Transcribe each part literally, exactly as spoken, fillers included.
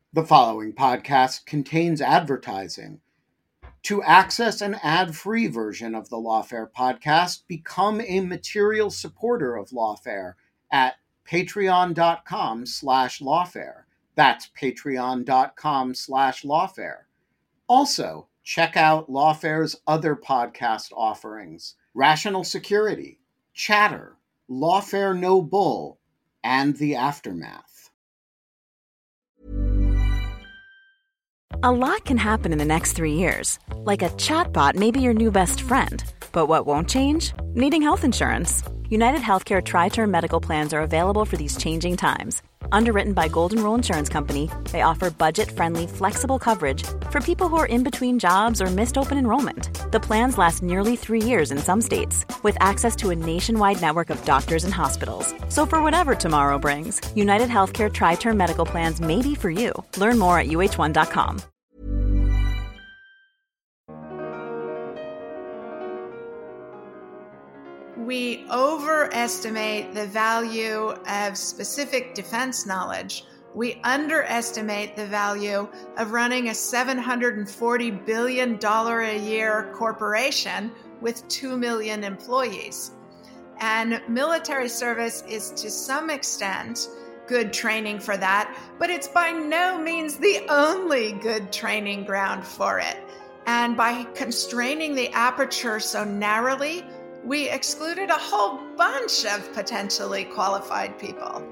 The following podcast contains advertising. To access an ad-free version of the Lawfare podcast, become a material supporter of Lawfare at patreon.com slash lawfare. That's patreon.com slash lawfare. Also, check out Lawfare's other podcast offerings: Rational Security, Chatter, Lawfare No Bull, and The Aftermath. A lot can happen in the next three years. Like a chatbot may be your new best friend. But what won't change? Needing health insurance. United Healthcare Tri-Term Medical Plans are available for these changing times. Underwritten by Golden Rule Insurance Company, they offer budget-friendly, flexible coverage for people who are in between jobs or missed open enrollment. The plans last nearly three years in some states, with access to a nationwide network of doctors and hospitals. So for whatever tomorrow brings, United Healthcare Tri-Term Medical Plans may be for you. Learn more at U H one dot com. We overestimate the value of specific defense knowledge. We underestimate the value of running a seven hundred forty billion dollars a year corporation with two million employees. And military service is to some extent good training for that, but it's by no means the only good training ground for it. And by constraining the aperture so narrowly, we excluded a whole bunch of potentially qualified people.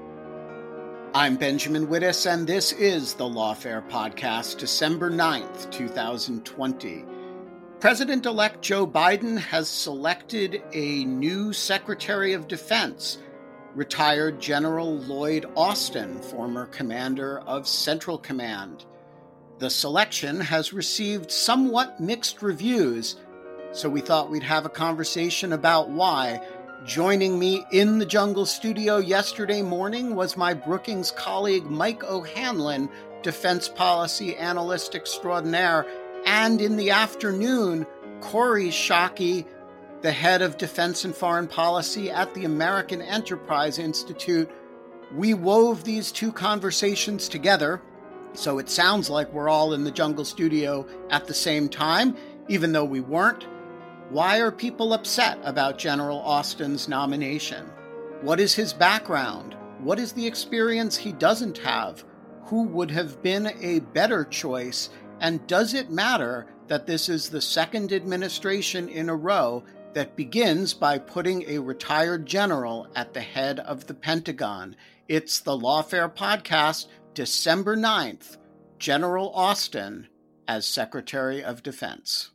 I'm Benjamin Wittes, and this is the Lawfare Podcast, December ninth, twenty twenty. President-elect Joe Biden has selected a new Secretary of Defense, retired General Lloyd Austin, former commander of Central Command. The selection has received somewhat mixed reviews, so we thought we'd have a conversation about why. Joining me in the Jungle studio yesterday morning was my Brookings colleague Mike O'Hanlon, defense policy analyst extraordinaire, and in the afternoon, Kori Schake, the head of defense and foreign policy at the American Enterprise Institute. We wove these two conversations together, so it sounds like we're all in the Jungle studio at the same time, even though we weren't. Why are people upset about General Austin's nomination? What is his background? What is the experience he doesn't have? Who would have been a better choice? And does it matter that this is the second administration in a row that begins by putting a retired general at the head of the Pentagon? It's the Lawfare Podcast, December ninth, General Austin as Secretary of Defense.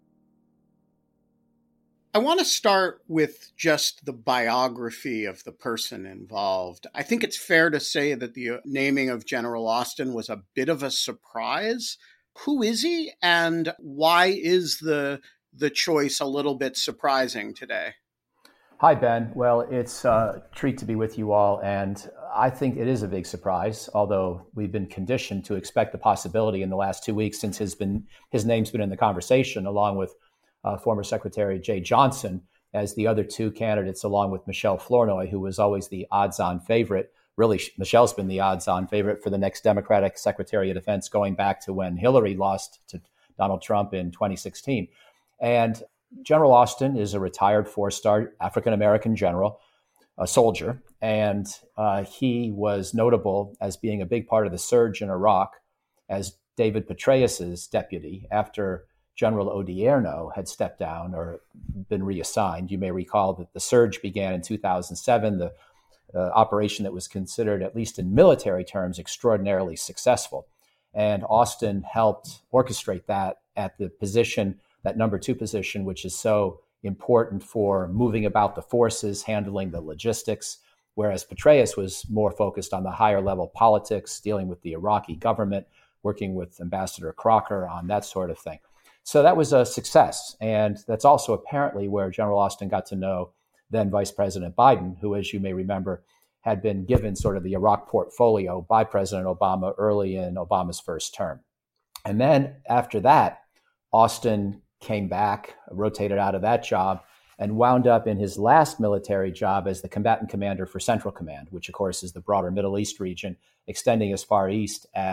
I want to start with just the biography of the person involved. I think it's fair to say that the naming of General Austin was a bit of a surprise. Who is he, and why is the the choice a little bit surprising today? Hi, Ben. Well, it's a treat to be with you all, and I think it is a big surprise, although we've been conditioned to expect the possibility in the last two weeks since his, been, his name's been in the conversation, along with Uh, former Secretary Jeh Johnson as the other two candidates, along with Michelle Flournoy, who was always the odds-on favorite. Really, Michelle's been the odds-on favorite for the next Democratic Secretary of Defense going back to when Hillary lost to Donald Trump in twenty sixteen. And General Austin is a retired four-star African-American general, a soldier, and uh, he was notable as being a big part of the surge in Iraq as David Petraeus's deputy after General Odierno had stepped down or been reassigned. You may recall that the surge began in two thousand seven, the uh, operation that was considered, at least in military terms, extraordinarily successful. And Austin helped orchestrate that at the position, that number two position, which is so important for moving about the forces, handling the logistics, whereas Petraeus was more focused on the higher level politics, dealing with the Iraqi government, working with Ambassador Crocker on that sort of thing. So that was a success. And that's also apparently where General Austin got to know then Vice President Biden, who, as you may remember, had been given sort of the Iraq portfolio by President Obama early in Obama's first term. And then after that, Austin came back, rotated out of that job, and wound up in his last military job as the combatant commander for Central Command, which, of course, is the broader Middle East region, extending as far east as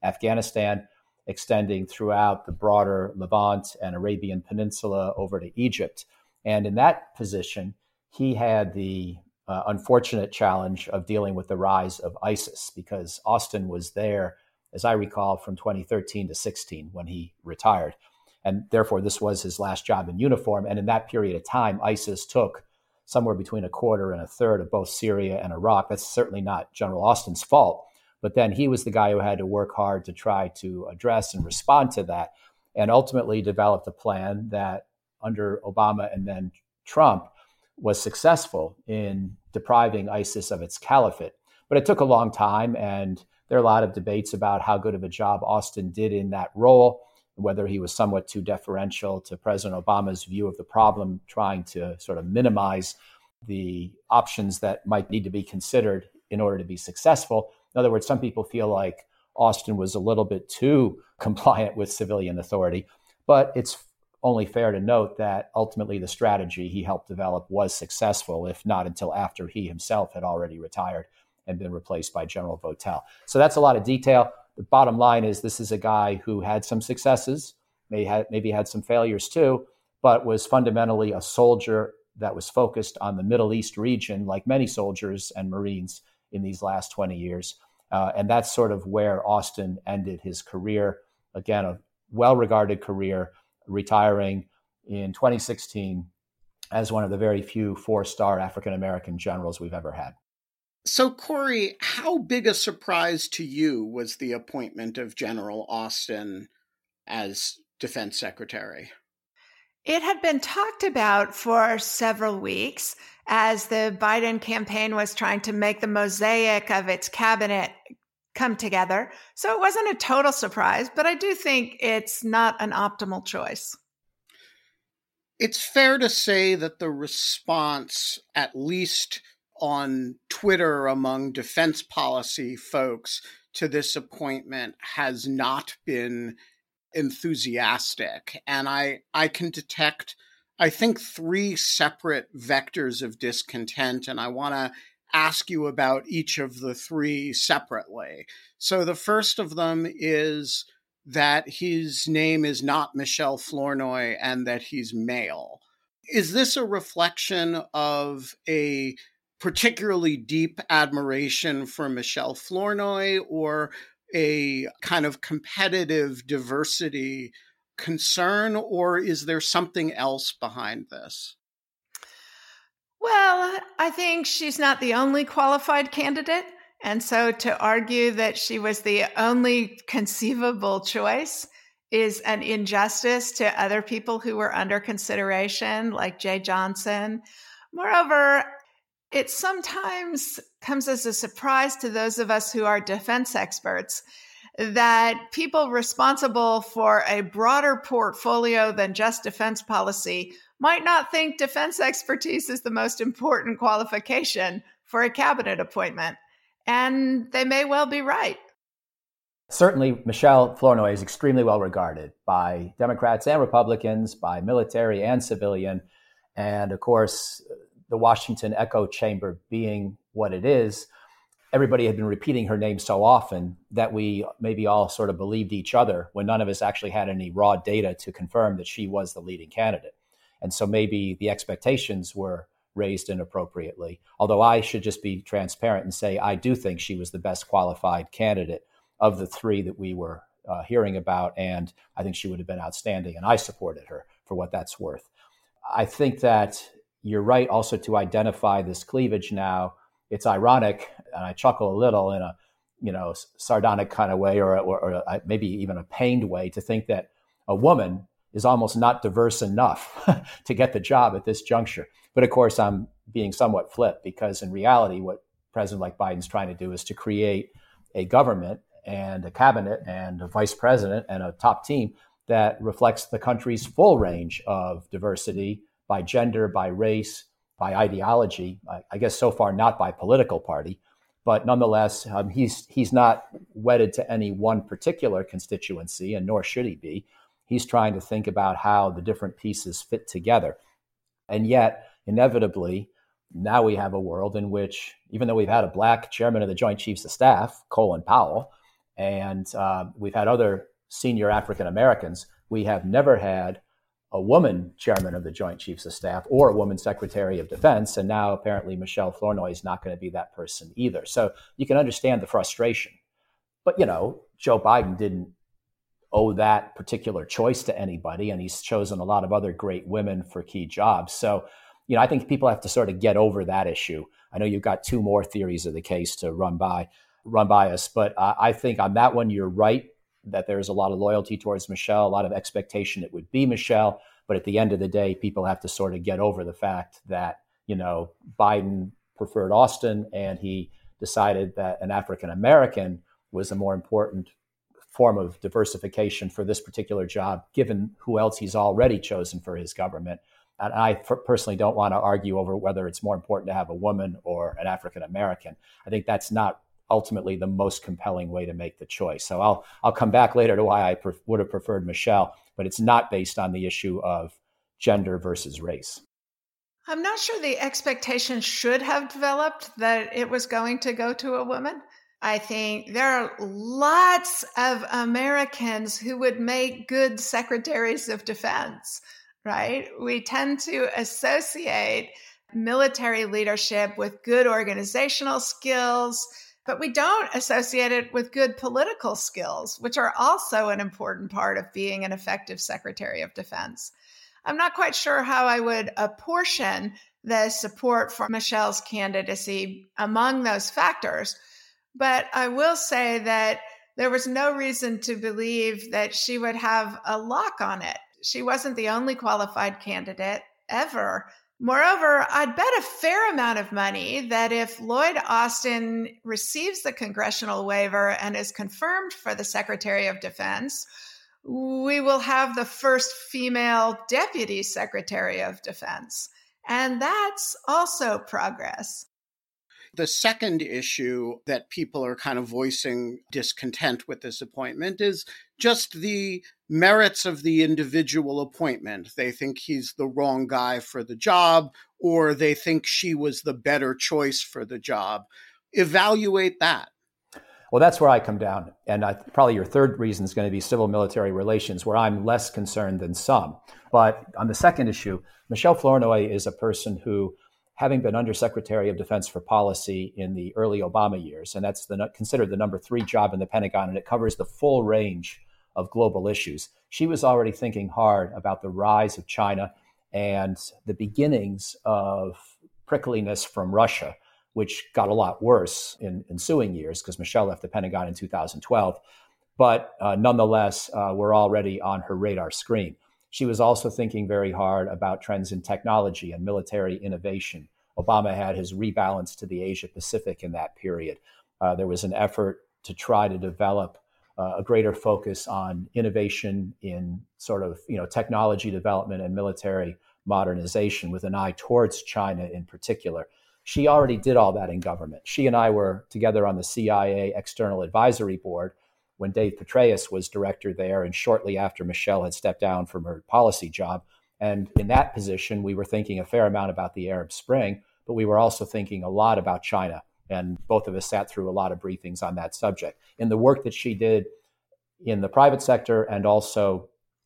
Afghanistan, extending throughout the broader Levant and Arabian Peninsula over to Egypt. And in that position, he had the uh, unfortunate challenge of dealing with the rise of ISIS, because Austin was there, as I recall, from twenty thirteen to sixteen when he retired. And therefore, this was his last job in uniform. And in that period of time, ISIS took somewhere between a quarter and a third of both Syria and Iraq. That's certainly not General Austin's fault. But then he was the guy who had to work hard to try to address and respond to that, and ultimately developed a plan that under Obama and then Trump was successful in depriving ISIS of its caliphate. But it took a long time, and there are a lot of debates about how good of a job Austin did in that role, whether he was somewhat too deferential to President Obama's view of the problem, trying to sort of minimize the options that might need to be considered in order to be successful. In other words, some people feel like Austin was a little bit too compliant with civilian authority, but it's only fair to note that ultimately the strategy he helped develop was successful, if not until after he himself had already retired and been replaced by General Votel. So that's a lot of detail. The bottom line is this is a guy who had some successes, may have, maybe had some failures too, but was fundamentally a soldier that was focused on the Middle East region, like many soldiers and Marines in these last twenty years. Uh, and that's sort of where Austin ended his career. Again, a well-regarded career, retiring in twenty sixteen as one of the very few four-star African-American generals we've ever had. So, Kori, how big a surprise to you was the appointment of General Austin as Defense Secretary? It had been talked about for several weeks as the Biden campaign was trying to make the mosaic of its cabinet come together. So it wasn't a total surprise, but I do think it's not an optimal choice. It's fair to say that the response, at least on Twitter among defense policy folks, to this appointment has not been enthusiastic. And I, I can detect, I think, three separate vectors of discontent, and I want to ask you about each of the three separately. So the first of them is that his name is not Michel Flournoy and that he's male. Is this a reflection of a particularly deep admiration for Michel Flournoy, or a kind of competitive diversity concern, or is there something else behind this? Well, I think she's not the only qualified candidate. And so to argue that she was the only conceivable choice is an injustice to other people who were under consideration, like Jeh Johnson. Moreover, it sometimes comes as a surprise to those of us who are defense experts that people responsible for a broader portfolio than just defense policy might not think defense expertise is the most important qualification for a cabinet appointment. And they may well be right. Certainly, Michel Flournoy is extremely well regarded by Democrats and Republicans, by military and civilian. And of course, the Washington echo chamber being what it is, everybody had been repeating her name so often that we maybe all sort of believed each other when none of us actually had any raw data to confirm that she was the leading candidate. And so maybe the expectations were raised inappropriately, although I should just be transparent and say I do think she was the best qualified candidate of the three that we were uh, hearing about, and I think she would have been outstanding, and I supported her for what that's worth. I think that you're right also to identify this cleavage now. It's ironic, and I chuckle a little in a you know sardonic kind of way, or, or, or maybe even a pained way, to think that a woman is almost not diverse enough to get the job at this juncture. But of course, I'm being somewhat flip, because in reality, what President like Biden's trying to do is to create a government and a cabinet and a vice president and a top team that reflects the country's full range of diversity by gender, by race, by ideology. I, I guess so far not by political party, but nonetheless, um, he's he's not wedded to any one particular constituency, and nor should he be. He's trying to think about how the different pieces fit together. And yet, inevitably, now we have a world in which, even though we've had a black chairman of the Joint Chiefs of Staff, Colin Powell, And uh, we've had other senior African Americans. We have never had a woman chairman of the Joint Chiefs of Staff or a woman Secretary of Defense. And now apparently Michelle Flournoy is not going to be that person either. So you can understand the frustration. But, you know, Joe Biden didn't owe that particular choice to anybody, and he's chosen a lot of other great women for key jobs. So, you know, I think people have to sort of get over that issue. I know you've got two more theories of the case to run by, run by us, but uh, I think on that one, you're right, that there's a lot of loyalty towards Michelle, a lot of expectation it would be Michelle. But at the end of the day, people have to sort of get over the fact that, you know, Biden preferred Austin, and he decided that an African American was a more important form of diversification for this particular job, given who else he's already chosen for his government. And I personally don't want to argue over whether it's more important to have a woman or an African American. I think that's not ultimately the most compelling way to make the choice. So I'll I'll come back later to why I pre- would have preferred Michelle, but it's not based on the issue of gender versus race. I'm not sure the expectation should have developed that it was going to go to a woman. I think there are lots of Americans who would make good secretaries of defense, right? We tend to associate military leadership with good organizational skills, but we don't associate it with good political skills, which are also an important part of being an effective Secretary of Defense. I'm not quite sure how I would apportion the support for Michelle's candidacy among those factors, but I will say that there was no reason to believe that she would have a lock on it. She wasn't the only qualified candidate ever. Moreover, I'd bet a fair amount of money that if Lloyd Austin receives the congressional waiver and is confirmed for the Secretary of Defense, we will have the first female Deputy Secretary of Defense. And that's also progress. The second issue that people are kind of voicing discontent with this appointment is just the merits of the individual appointment. They think he's the wrong guy for the job, or they think she was the better choice for the job. Evaluate that. Well, that's where I come down. And I, probably your third reason is going to be civil-military relations, where I'm less concerned than some. But on the second issue, Michelle Flournoy is a person who, having been Undersecretary of Defense for Policy in the early Obama years, and that's the, considered the number three job in the Pentagon, and it covers the full range of global issues. She was already thinking hard about the rise of China and the beginnings of prickliness from Russia, which got a lot worse in ensuing years because Michelle left the Pentagon in two thousand twelve. But uh, nonetheless, uh, we're already on her radar screen. She was also thinking very hard about trends in technology and military innovation. Obama had his rebalance to the Asia Pacific in that period. Uh, there was an effort to try to develop uh, a greater focus on innovation in sort of, you know, technology development and military modernization with an eye towards China in particular. She already did all that in government. She and I were together on the C I A External Advisory Board when Dave Petraeus was director there, and shortly after Michelle had stepped down from her policy job. And in that position, we were thinking a fair amount about the Arab Spring, but we were also thinking a lot about China. And both of us sat through a lot of briefings on that subject. In the work that she did in the private sector and also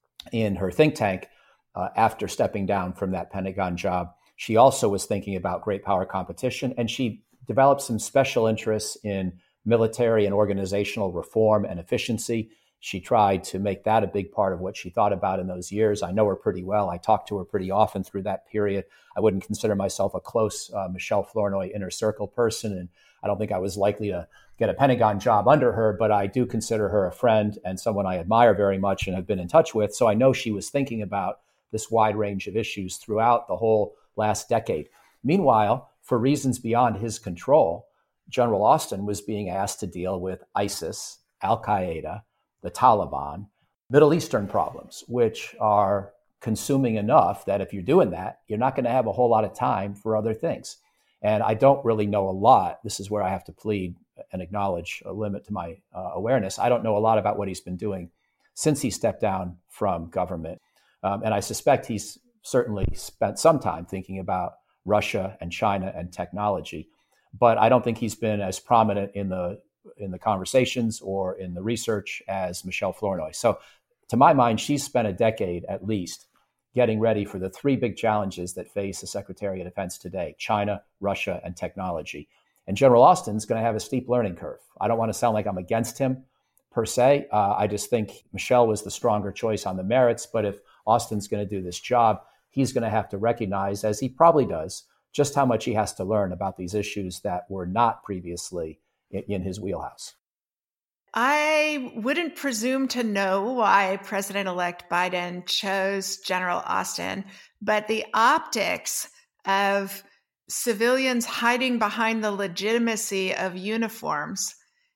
in her think tank uh, after stepping down from that Pentagon job, she also was thinking about great power competition, and she developed some special interests in military and organizational reform and efficiency. She tried to make that a big part of what she thought about in those years. I know her pretty well. I talked to her pretty often through that period. I wouldn't consider myself a close uh, Michelle Flournoy inner circle person, and I don't think I was likely to get a Pentagon job under her, but I do consider her a friend and someone I admire very much and have been in touch with. So I know she was thinking about this wide range of issues throughout the whole last decade. Meanwhile, for reasons beyond his control, General Austin was being asked to deal with ISIS, Al-Qaeda, the Taliban, Middle Eastern problems, which are consuming enough that if you're doing that, you're not going to have a whole lot of time for other things. And I don't really know a lot. This is where I have to plead and acknowledge a limit to my uh, awareness. I don't know a lot about what he's been doing since he stepped down from government. Um, and I suspect he's certainly spent some time thinking about Russia and China and technology. But I don't think he's been as prominent in the in the conversations or in the research as Michelle Flournoy. So to my mind, she's spent a decade at least getting ready for the three big challenges that face the Secretary of Defense today: China, Russia, and technology. And General Austin's going to have a steep learning curve. I don't want to sound like I'm against him per se. Uh, I just think Michelle was the stronger choice on the merits. But if Austin's going to do this job, he's going to have to recognize, as he probably does, just how much he has to learn about these issues that were not previously in, in his wheelhouse. I wouldn't presume to know why President-elect Biden chose General Austin, but the optics of civilians hiding behind the legitimacy of uniforms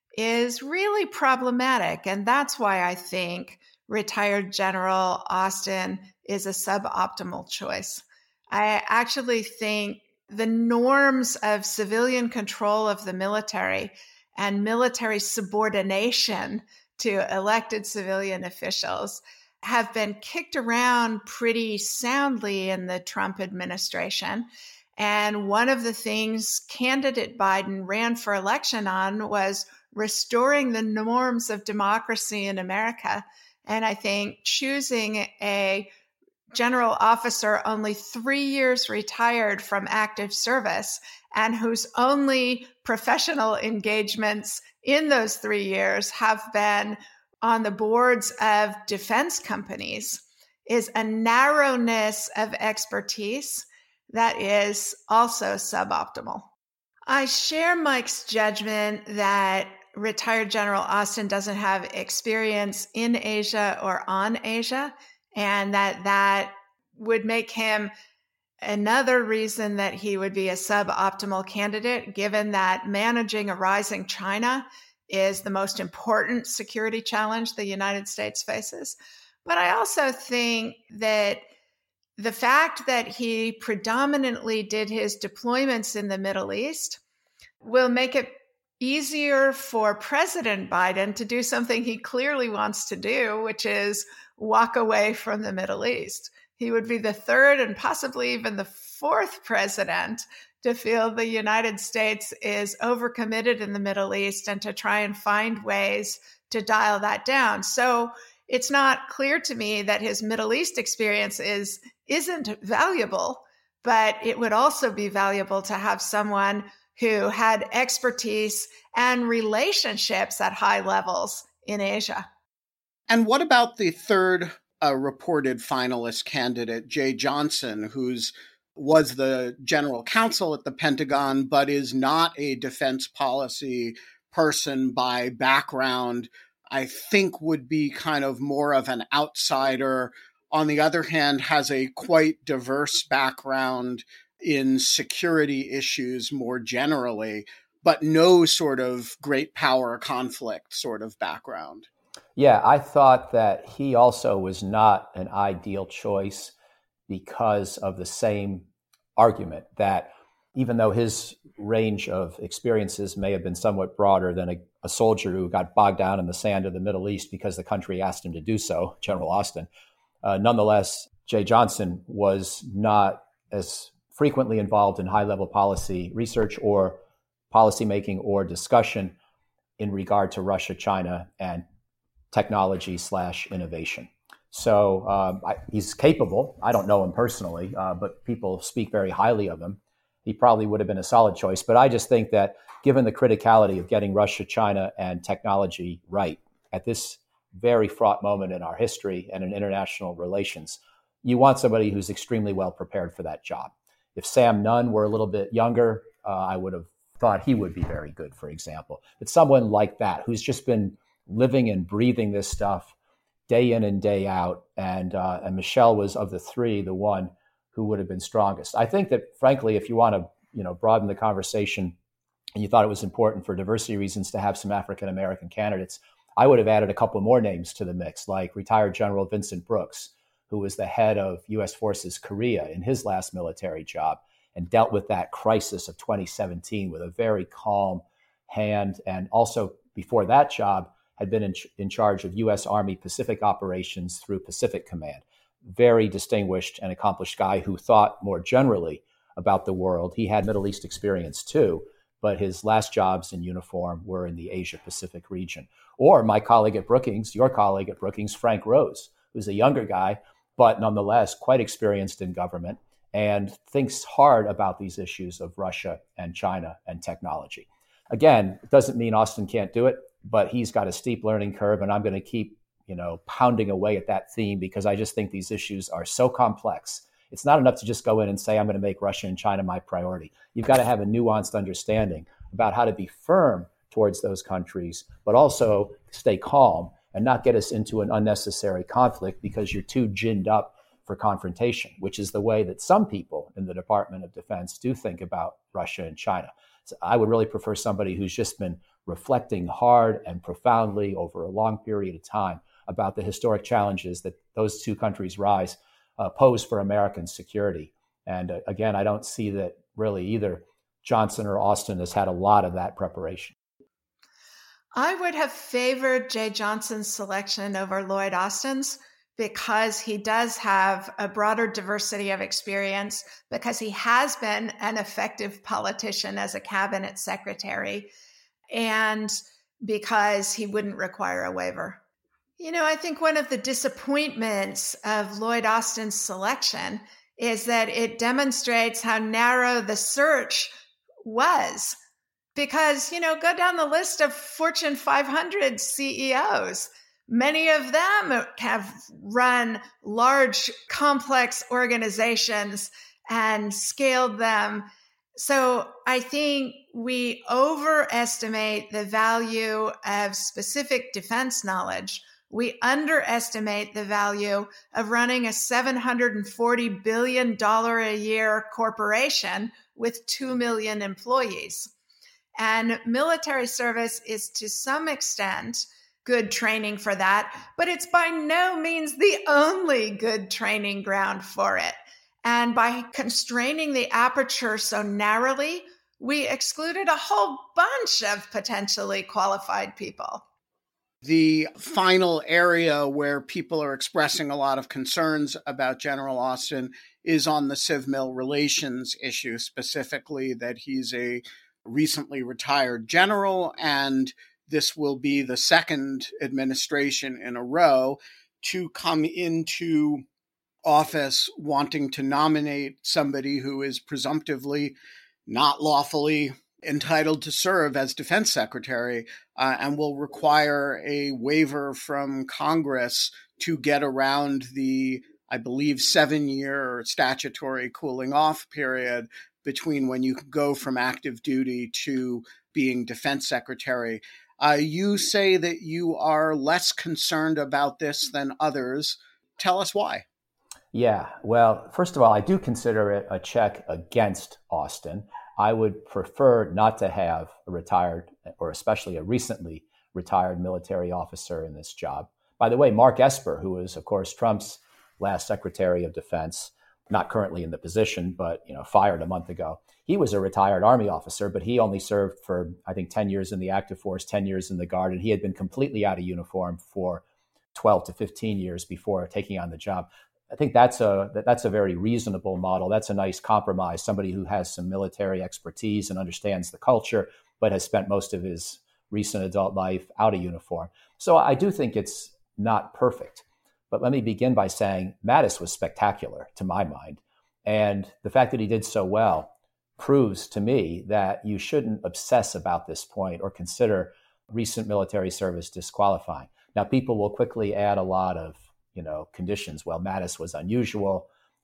is really problematic. And that's why I think retired General Austin is a suboptimal choice. I actually think the norms of civilian control of the military and military subordination to elected civilian officials have been kicked around pretty soundly in the Trump administration. And one of the things candidate Biden ran for election on was restoring the norms of democracy in America. And I think choosing a general officer only three years retired from active service and whose only professional engagements in those three years have been on the boards of defense companies is a narrowness of expertise that is also suboptimal. I share Mike's judgment that retired General Austin doesn't have experience in Asia or on Asia, and that that would make him another reason that he would be a suboptimal candidate, given that managing a rising China is the most important security challenge the United States faces. But I also think that the fact that he predominantly did his deployments in the Middle East will make it easier for President Biden to do something he clearly wants to do, which is walk away from the Middle East. He would be the third and possibly even the fourth president to feel the United States is overcommitted in the Middle East and to try and find ways to dial that down. So it's not clear to me that his Middle East experience is, isn't valuable, but it would also be valuable to have someone who had expertise and relationships at high levels in Asia. And what about the third uh, reported finalist candidate, Jeh Johnson, who's was the general counsel at the Pentagon, but is not a defense policy person by background, I think would be kind of more of an outsider. On the other hand, has a quite diverse background in security issues more generally, but no sort of great power conflict sort of background. Yeah, I thought that he also was not an ideal choice because of the same argument that even though his range of experiences may have been somewhat broader than a, a soldier who got bogged down in the sand of the Middle East because the country asked him to do so, General Austin, uh, nonetheless, Jeh Johnson was not as frequently involved in high-level policy research or policymaking or discussion in regard to Russia, China, and technology slash innovation. So um, I, he's capable. I don't know him personally, uh, but people speak very highly of him. He probably would have been a solid choice. But I just think that given the criticality of getting Russia, China, and technology right at this very fraught moment in our history and in international relations, you want somebody who's extremely well prepared for that job. If Sam Nunn were a little bit younger, uh, I would have thought he would be very good, for example. But someone like that, who's just been living and breathing this stuff day in and day out, and uh, and Michelle was, of the three, the one who would have been strongest. I think that, frankly, if you want to, you know, broaden the conversation, and you thought it was important for diversity reasons to have some African-American candidates, I would have added a couple more names to the mix, like retired General Vincent Brooks, who was the head of U S Forces Korea in his last military job and dealt with that crisis of twenty seventeen with a very calm hand. And also before that job had been in, ch- in charge of U S Army Pacific operations through Pacific Command. Very distinguished and accomplished guy who thought more generally about the world. He had Middle East experience too, but his last jobs in uniform were in the Asia Pacific region. Or my colleague at Brookings, your colleague at Brookings, Frank Rose, who's a younger guy, but nonetheless quite experienced in government and thinks hard about these issues of Russia and China and technology. Again, it doesn't mean Austin can't do it, but he's got a steep learning curve, and I'm going to keep, you know, pounding away at that theme because I just think these issues are so complex. It's not enough to just go in and say, I'm going to make Russia and China my priority. You've got to have a nuanced understanding about how to be firm towards those countries, but also stay calm and not get us into an unnecessary conflict because you're too ginned up for confrontation, which is the way that some people in the Department of Defense do think about Russia and China. So I would really prefer somebody who's just been reflecting hard and profoundly over a long period of time about the historic challenges that those two countries rise uh, pose for American security. And uh, again, I don't see that really either Johnson or Austin has had a lot of that preparation. I would have favored Jeh Johnson's selection over Lloyd Austin's because he does have a broader diversity of experience, because he has been an effective politician as a cabinet secretary, and because he wouldn't require a waiver. You know, I think one of the disappointments of Lloyd Austin's selection is that it demonstrates how narrow the search was. Because, you know, go down the list of Fortune five hundred C E Os. Many of them have run large, complex organizations and scaled them. So I think we overestimate the value of specific defense knowledge. We underestimate the value of running a seven hundred forty billion dollars a year corporation with two million employees. And military service is to some extent good training for that, but it's by no means the only good training ground for it. And by constraining the aperture so narrowly, we excluded a whole bunch of potentially qualified people. The final area where people are expressing a lot of concerns about General Austin is on the civ-mil relations issue, specifically that he's a recently retired general, and this will be the second administration in a row to come into office wanting to nominate somebody who is presumptively not lawfully entitled to serve as defense secretary uh, and will require a waiver from Congress to get around the, I believe, seven-year statutory cooling off period between when you go from active duty to being defense secretary. Uh, you say that you are less concerned about this than others. Tell us why. Yeah, well, first of all, I do consider it a check against Austin. I would prefer not to have a retired, or especially a recently retired military officer in this job. By the way, Mark Esper, who is, of course, Trump's last Secretary of Defense, not currently in the position, but you know, fired a month ago. He was a retired Army officer, but he only served for, I think, ten years in the active force, ten years in the Guard, and he had been completely out of uniform for twelve to fifteen years before taking on the job. I think that's a that's a very reasonable model. That's a nice compromise. Somebody who has some military expertise and understands the culture, but has spent most of his recent adult life out of uniform. So I do think it's not perfect. But let me begin by saying Mattis was spectacular to my mind. And the fact that he did so well proves to me that you shouldn't obsess about this point or consider recent military service disqualifying. Now, people will quickly add a lot of, you know, conditions. Well, Mattis was unusual.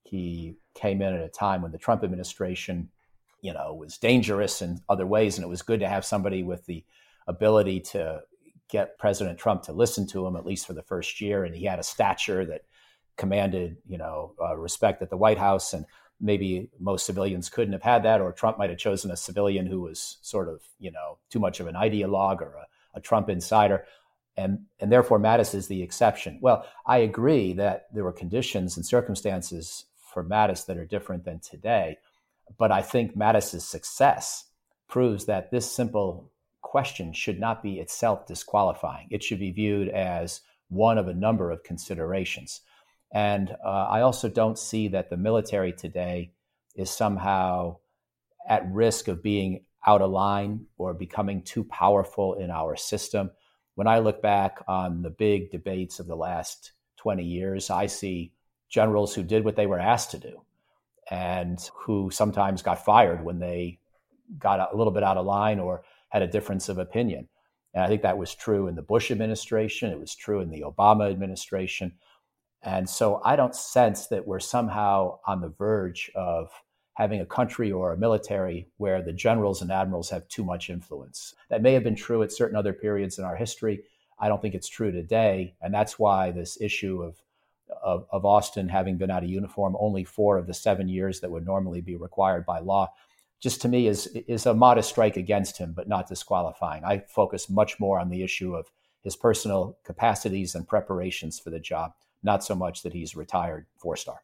He came in at a time when the Trump administration, you know, was dangerous in other ways. And it was good to have somebody with the ability to get President Trump to listen to him, at least for the first year. And he had a stature that commanded, you know, uh, respect at the White House. And maybe most civilians couldn't have had that, or Trump might have chosen a civilian who was sort of, you know, too much of an ideologue or a, a Trump insider. And, and therefore, Mattis is the exception. Well, I agree that there were conditions and circumstances for Mattis that are different than today. But I think Mattis's success proves that this simple question should not be itself disqualifying. It should be viewed as one of a number of considerations. And uh, I also don't see that the military today is somehow at risk of being out of line or becoming too powerful in our system. When I look back on the big debates of the last twenty years, I see generals who did what they were asked to do and who sometimes got fired when they got a little bit out of line or had a difference of opinion. And I think that was true in the Bush administration. It was true in the Obama administration. And so I don't sense that we're somehow on the verge of having a country or a military where the generals and admirals have too much influence. That may have been true at certain other periods in our history. I don't think it's true today. And that's why this issue of, of, of Austin having been out of uniform only four of the seven years that would normally be required by law, just to me is, is a modest strike against him, but not disqualifying. I focus much more on the issue of his personal capacities and preparations for the job, not so much that he's retired four-star.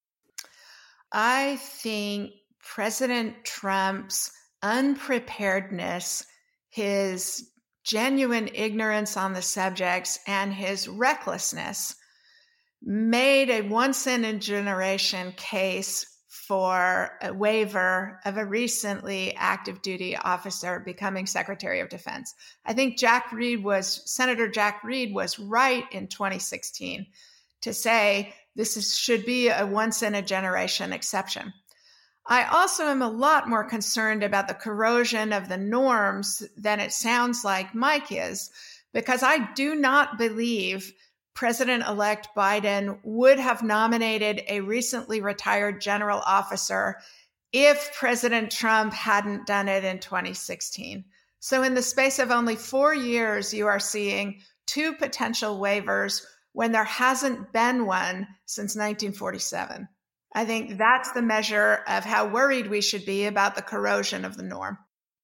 I think President Trump's unpreparedness, his genuine ignorance on the subjects, and his recklessness made a once-in-a-generation case for a waiver of a recently active duty officer becoming Secretary of Defense. I think Jack Reed was, Senator Jack Reed was right in twenty sixteen to say this is, should be a once-in-a-generation exception. I also am a lot more concerned about the corrosion of the norms than it sounds like Mike is, because I do not believe President-elect Biden would have nominated a recently retired general officer if President Trump hadn't done it in twenty sixteen. So in the space of only four years, you are seeing two potential waivers when there hasn't been one since nineteen forty-seven. I think that's the measure of how worried we should be about the corrosion of the norm.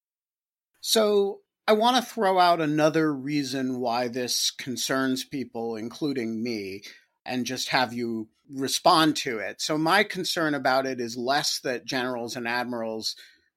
So I want to throw out another reason why this concerns people, including me, and just have you respond to it. So my concern about it is less that generals and admirals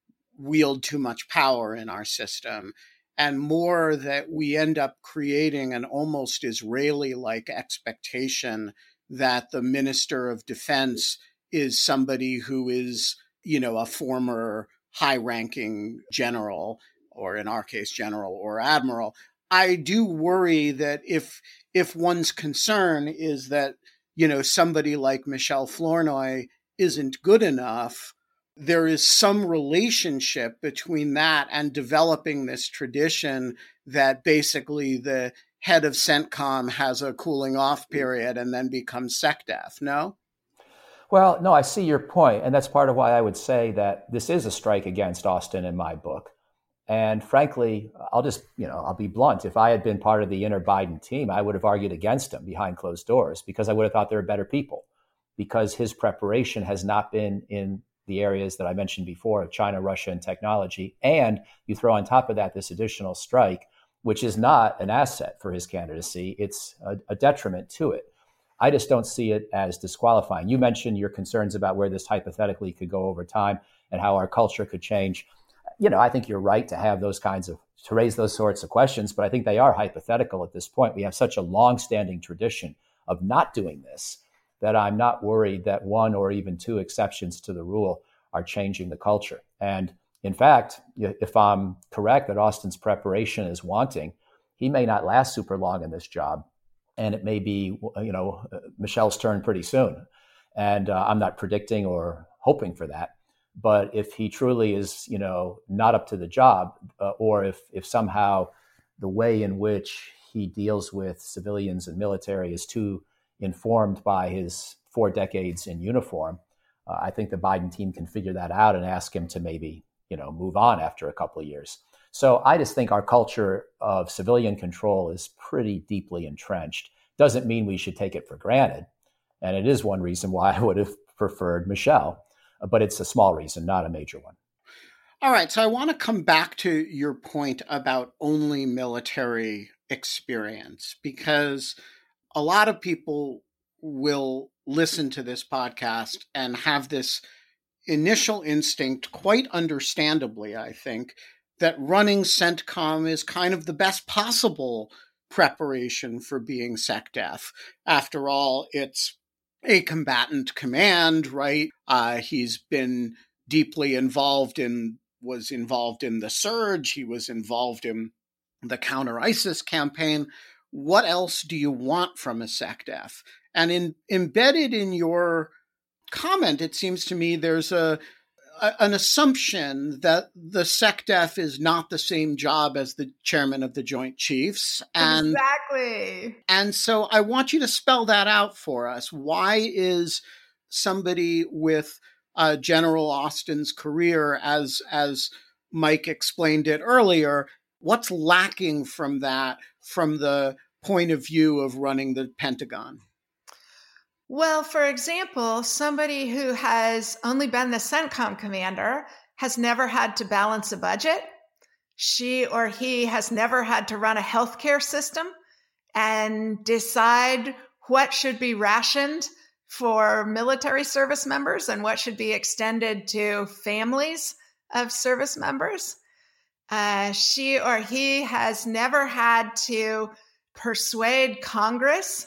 wield too much power in our system, and more that we end up creating an almost Israeli-like expectation that the Minister of Defense is somebody who is, you know, a former high-ranking general, or in our case, general or admiral. I do worry that if if one's concern is that, you know, somebody like Michelle Flournoy isn't good enough, there is some relationship between that and developing this tradition that basically the head of CENTCOM has a cooling off period and then becomes SecDef, no? Well, no, I see your point, and that's part of why I would say that this is a strike against Austin in my book. And frankly, I'll just, you know, I'll be blunt. If I had been part of the inner Biden team, I would have argued against him behind closed doors because I would have thought they were better people, because his preparation has not been in the areas that I mentioned before of China, Russia, and technology. And you throw on top of that this additional strike, which is not an asset for his candidacy. It's a, a detriment to it. I just don't see it as disqualifying. You mentioned your concerns about where this hypothetically could go over time and how our culture could change. You know, I think you're right to have those kinds of, to raise those sorts of questions, but I think they are hypothetical at this point. We have such a long-standing tradition of not doing this that I'm not worried that one or even two exceptions to the rule are changing the culture. And in fact, if I'm correct that Austin's preparation is wanting, he may not last super long in this job. And it may be, you know, Michelle's turn pretty soon. And uh, I'm not predicting or hoping for that. But if he truly is, you know, not up to the job, uh, or if if somehow the way in which he deals with civilians and military is too informed by his four decades in uniform, uh, I think the Biden team can figure that out and ask him to maybe, you know, move on after a couple of years. So I just think our culture of civilian control is pretty deeply entrenched. Doesn't mean we should take it for granted. And it is one reason why I would have preferred Michelle, but it's a small reason, not a major one. All right. So I want to come back to your point about only military experience, because a lot of people will listen to this podcast and have this initial instinct, quite understandably, I think, that running CENTCOM is kind of the best possible preparation for being SecDef. After all, it's a combatant command, right? Uh, he's been deeply involved in was involved in the surge. He was involved in the counter-ISIS campaign. What else do you want from a SecDef? And in, embedded in your comment, it seems to me there's a, a an assumption that the SecDef is not the same job as the chairman of the Joint Chiefs. And, exactly. And so I want you to spell that out for us. Why is somebody with uh, General Austin's career, as as Mike explained it earlier, what's lacking from that, from the point of view of running the Pentagon? Well, for example, somebody who has only been the CENTCOM commander has never had to balance a budget. She or he has never had to run a healthcare system and decide what should be rationed for military service members and what should be extended to families of service members. Uh, she or he has never had to persuade Congress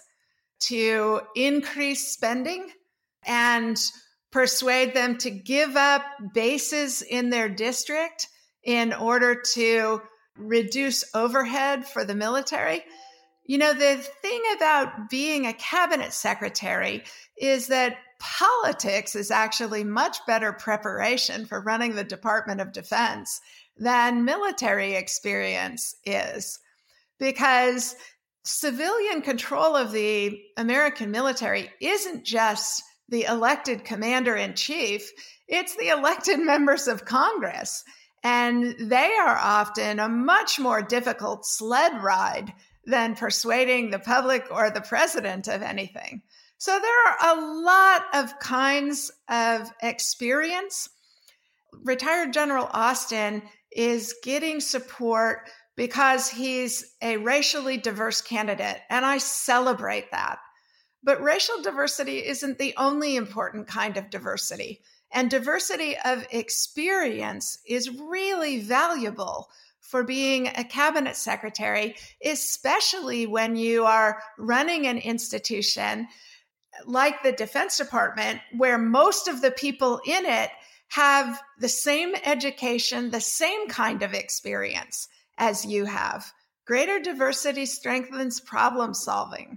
to increase spending and persuade them to give up bases in their district in order to reduce overhead for the military. You know, the thing about being a cabinet secretary is that politics is actually much better preparation for running the Department of Defense than military experience is, because civilian control of the American military isn't just the elected commander-in-chief, it's the elected members of Congress. And they are often a much more difficult sled ride than persuading the public or the president of anything. So there are a lot of kinds of experience. Retired General Austin is getting support because he's a racially diverse candidate, and I celebrate that. But racial diversity isn't the only important kind of diversity, and diversity of experience is really valuable for being a cabinet secretary, especially when you are running an institution like the Defense Department, where most of the people in it have the same education, the same kind of experience as you have. Greater diversity strengthens problem solving.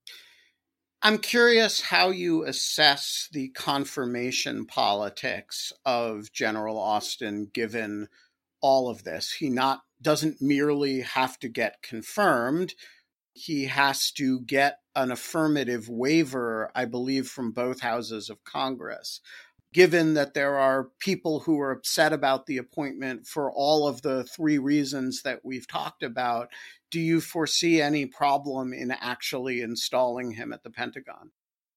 I'm curious how you assess the confirmation politics of General Austin, given all of this. He not doesn't merely have to get confirmed. He has to get an affirmative waiver, I believe, from both houses of Congress. Given that there are people who are upset about the appointment for all of the three reasons that we've talked about, do you foresee any problem in actually installing him at the Pentagon?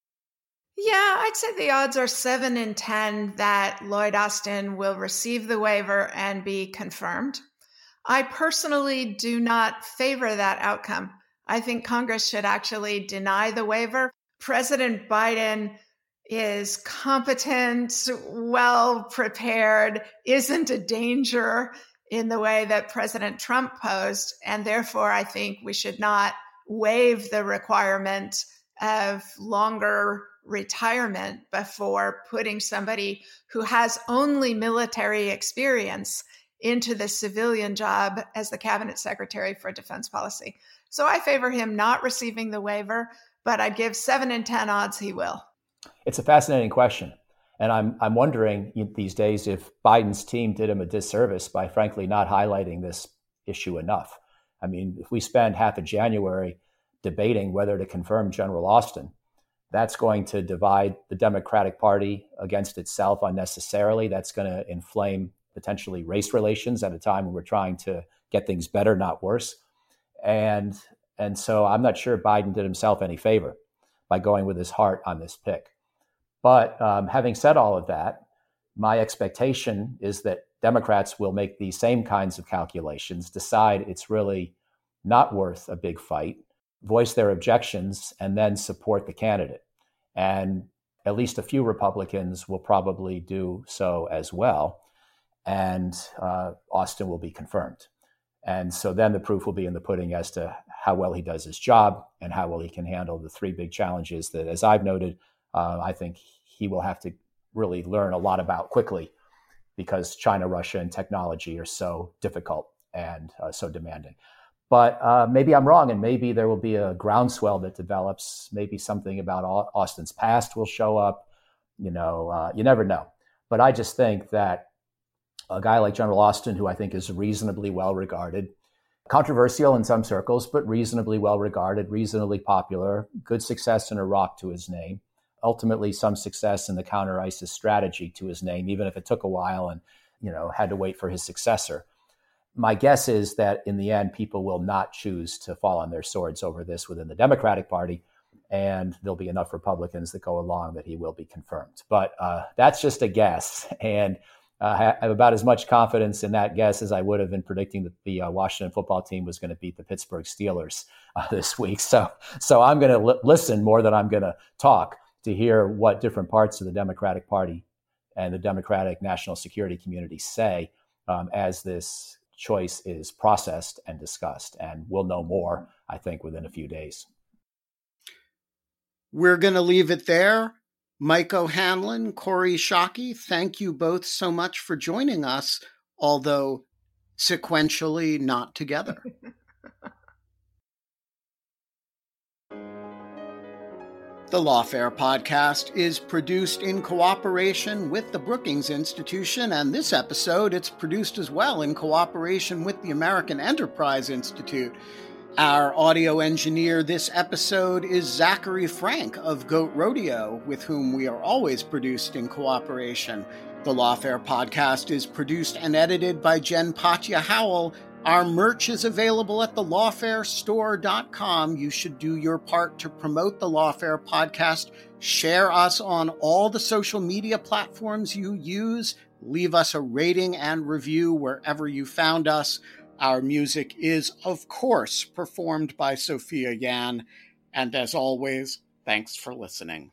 Yeah, I'd say the odds are seven in ten that Lloyd Austin will receive the waiver and be confirmed. I personally do not favor that outcome. I think Congress should actually deny the waiver. President Biden is competent, well prepared, isn't a danger in the way that President Trump posed. And therefore, I think we should not waive the requirement of longer retirement before putting somebody who has only military experience into the civilian job as the cabinet secretary for defense policy. So I favor him not receiving the waiver, but I'd give seven in ten odds he will. It's a fascinating question. And I'm I'm wondering these days if Biden's team did him a disservice by frankly not highlighting this issue enough. I mean, if we spend half of January debating whether to confirm General Austin, that's going to divide the Democratic Party against itself unnecessarily. That's going to inflame potentially race relations at a time when we're trying to get things better, not worse. And and so I'm not sure Biden did himself any favor by going with his heart on this pick. But um, having said all of that, my expectation is that Democrats will make the same kinds of calculations, decide it's really not worth a big fight, voice their objections, and then support the candidate. And at least a few Republicans will probably do so as well. And uh, Austin will be confirmed. And so then the proof will be in the pudding as to how well he does his job and how well he can handle the three big challenges that, as I've noted, uh, I think he will have to really learn a lot about quickly, because China, Russia, and technology are so difficult and uh, so demanding. But uh, maybe I'm wrong, and maybe there will be a groundswell that develops. Maybe something about Austin's past will show up. You know, uh, you never know. But I just think that a guy like General Austin, who I think is reasonably well regarded, controversial in some circles, but reasonably well regarded, reasonably popular, good success in Iraq to his name, ultimately some success in the counter-ISIS strategy to his name, even if it took a while and, you know, had to wait for his successor. My guess is that in the end, people will not choose to fall on their swords over this within the Democratic Party, and there'll be enough Republicans that go along that he will be confirmed. But uh, that's just a guess, and uh, I have about as much confidence in that guess as I would have in predicting that the uh, Washington football team was going to beat the Pittsburgh Steelers uh, this week. So, so I'm going to li- listen more than I'm going to talk to hear what different parts of the Democratic Party and the Democratic national security community say um, as this choice is processed and discussed. And we'll know more, I think, within a few days. We're going to leave it there. Mike O'Hanlon, Kori Schake, thank you both so much for joining us, although sequentially not together. The Lawfare podcast is produced in cooperation with the Brookings Institution, and this episode, it's produced as well in cooperation with the American Enterprise Institute. Our audio engineer this episode is Zachary Frank of Goat Rodeo, with whom we are always produced in cooperation. The Lawfare podcast is produced and edited by Jen Patja Howell. Our merch is available at the lawfare store dot com. You should do your part to promote the Lawfare podcast. Share us on all the social media platforms you use. Leave us a rating and review wherever you found us. Our music is, of course, performed by Sophia Yan. And as always, thanks for listening.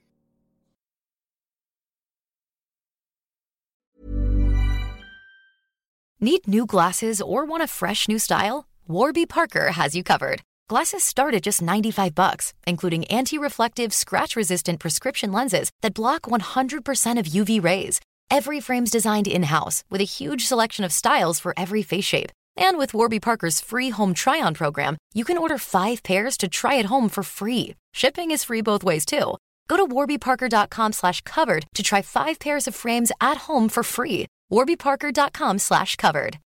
Need new glasses or want a fresh new style? Warby Parker has you covered. Glasses start at just ninety-five bucks, including anti-reflective, scratch-resistant prescription lenses that block one hundred percent of U V rays. Every frame's designed in-house with a huge selection of styles for every face shape. And with Warby Parker's free home try-on program, you can order five pairs to try at home for free. Shipping is free both ways, too. Go to warby parker dot com slash covered to try five pairs of frames at home for free. warby parker dot com slash covered.